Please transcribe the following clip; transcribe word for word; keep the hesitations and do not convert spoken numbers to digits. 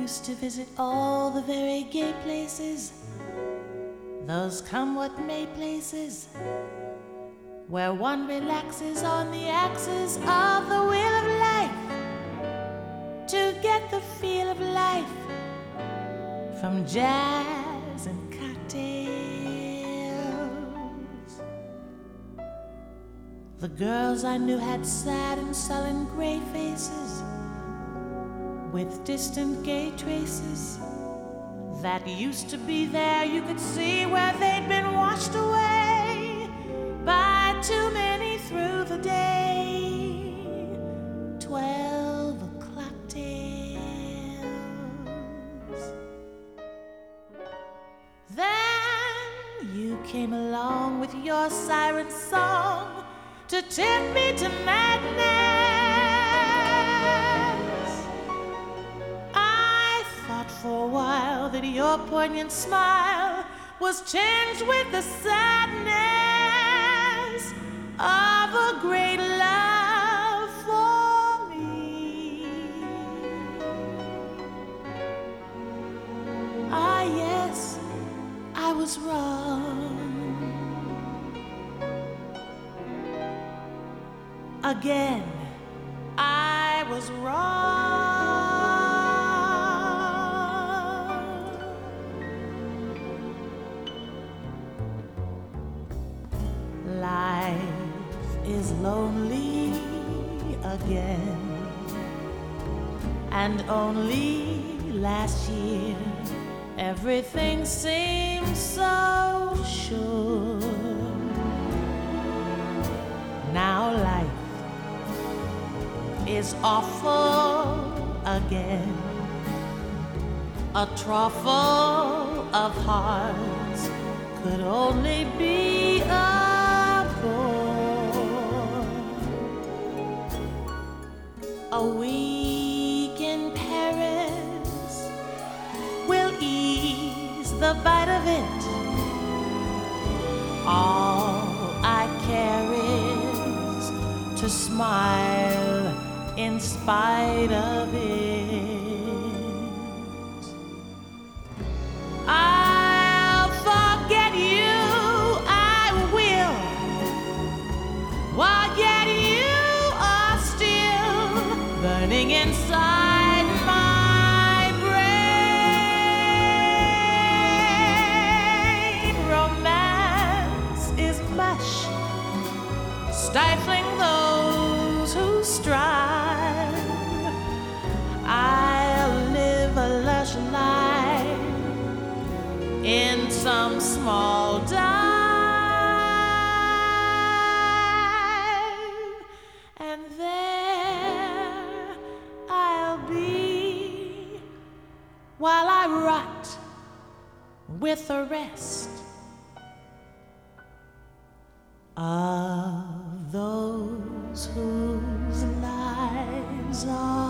used to visit all the very gay places, those come what may places, where one relaxes on the axis of the wheel of life to get the feel of life from jazz and cocktails. The girls I knew had sad and sullen gray faces with distant gay traces that used to be there. You could see where they'd been washed away by too many through the day. Twelve o'clock tales. Then you came along with your siren song to tempt me to madness. For a while that your poignant smile was tinged with the sadness of a great love for me. Ah, yes, I was wrong. Again, I was wrong. Life is lonely again, and only last year everything seemed so sure. Now life is awful again, a trough full of hearts could only be a A week in Paris will ease the bite of it. All I care is to smile in spite of it. I'll forget you, I will, while yet you burning inside my brain. Romance is mush, stifling those who strive. I'll live a lush life in some small dive, and there I'll be while I rot with the rest of those whose lives are